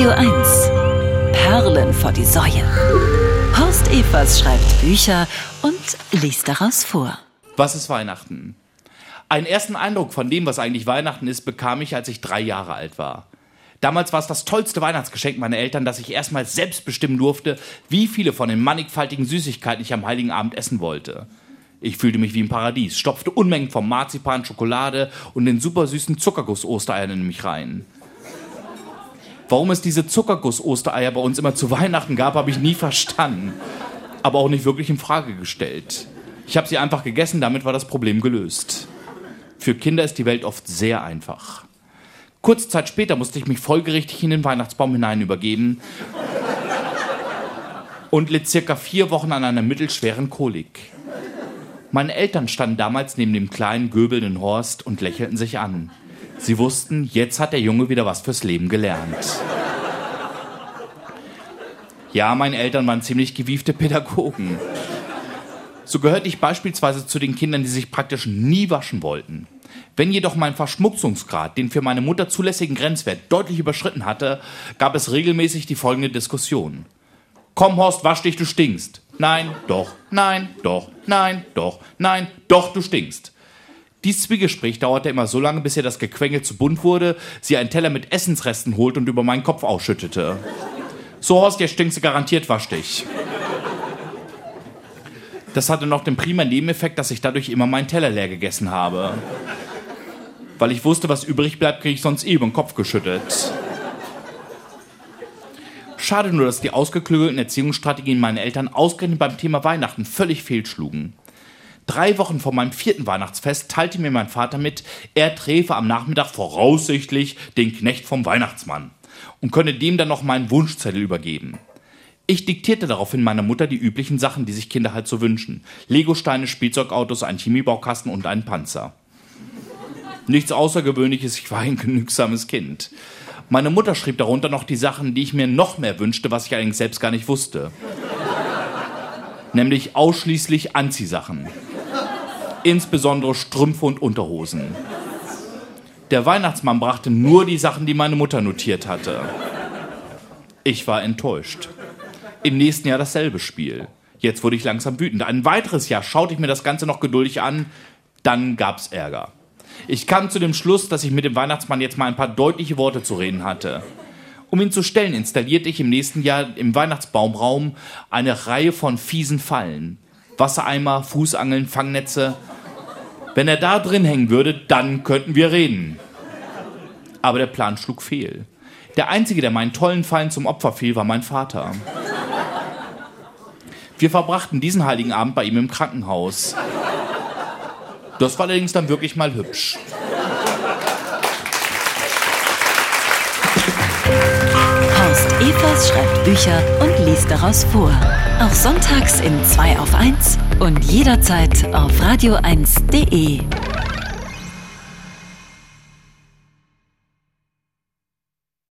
Radio 1. Perlen vor die Säue. Horst Evers schreibt Bücher und liest daraus vor. Was ist Weihnachten? Einen ersten Eindruck von dem, was eigentlich Weihnachten ist, bekam ich, als ich 3 Jahre alt war. Damals war es das tollste Weihnachtsgeschenk meiner Eltern, dass ich erstmal selbst bestimmen durfte, wie viele von den mannigfaltigen Süßigkeiten ich am Heiligen Abend essen wollte. Ich fühlte mich wie im Paradies, stopfte Unmengen von Marzipan, Schokolade und den supersüßen Zuckerguss-Ostereiern in mich rein. Warum es diese Zuckerguss-Ostereier bei uns immer zu Weihnachten gab, habe ich nie verstanden. Aber auch nicht wirklich in Frage gestellt. Ich habe sie einfach gegessen, damit war das Problem gelöst. Für Kinder ist die Welt oft sehr einfach. Kurze Zeit später musste ich mich folgerichtig in den Weihnachtsbaum hinein übergeben und litt circa 4 Wochen an einer mittelschweren Kolik. Meine Eltern standen damals neben dem kleinen, göbelnden Horst und lächelten sich an. Sie wussten, jetzt hat der Junge wieder was fürs Leben gelernt. Ja, meine Eltern waren ziemlich gewiefte Pädagogen. So gehörte ich beispielsweise zu den Kindern, die sich praktisch nie waschen wollten. Wenn jedoch mein Verschmutzungsgrad den für meine Mutter zulässigen Grenzwert deutlich überschritten hatte, gab es regelmäßig die folgende Diskussion. Komm, Horst, wasch dich, du stinkst. Nein, doch, nein, doch, nein, doch, nein, doch, du stinkst. Dies Zwiegespräch dauerte immer so lange, bis ihr das Gequengel zu bunt wurde, sie einen Teller mit Essensresten holte und über meinen Kopf ausschüttete. So, Horst, jetzt stinkst du garantiert, wasch dich. Das hatte noch den prima Nebeneffekt, dass ich dadurch immer meinen Teller leer gegessen habe. Weil ich wusste, was übrig bleibt, kriege ich sonst über den Kopf geschüttet. Schade nur, dass die ausgeklügelten Erziehungsstrategien meiner Eltern ausgerechnet beim Thema Weihnachten völlig fehlschlugen. 3 Wochen vor meinem 4. Weihnachtsfest teilte mir mein Vater mit, er träfe am Nachmittag voraussichtlich den Knecht vom Weihnachtsmann und könne dem dann noch meinen Wunschzettel übergeben. Ich diktierte daraufhin meiner Mutter die üblichen Sachen, die sich Kinder halt so wünschen. Legosteine, Spielzeugautos, einen Chemiebaukasten und einen Panzer. Nichts Außergewöhnliches, ich war ein genügsames Kind. Meine Mutter schrieb darunter noch die Sachen, die ich mir noch mehr wünschte, was ich allerdings selbst gar nicht wusste. Nämlich ausschließlich Anziehsachen. Insbesondere Strümpfe und Unterhosen. Der Weihnachtsmann brachte nur die Sachen, die meine Mutter notiert hatte. Ich war enttäuscht. Im nächsten Jahr dasselbe Spiel. Jetzt wurde ich langsam wütend. Ein weiteres Jahr schaute ich mir das Ganze noch geduldig an. Dann gab's Ärger. Ich kam zu dem Schluss, dass ich mit dem Weihnachtsmann jetzt mal ein paar deutliche Worte zu reden hatte. Um ihn zu stellen, installierte ich im nächsten Jahr im Weihnachtsbaumraum eine Reihe von fiesen Fallen. Wassereimer, Fußangeln, Fangnetze. Wenn er da drin hängen würde, dann könnten wir reden. Aber der Plan schlug fehl. Der Einzige, der meinen tollen Fallen zum Opfer fiel, war mein Vater. Wir verbrachten diesen Heiligen Abend bei ihm im Krankenhaus. Das war allerdings dann wirklich mal hübsch. Horst Evers schreibt Bücher und liest daraus vor. Auch sonntags in 2 auf 1 und jederzeit auf radio1.de.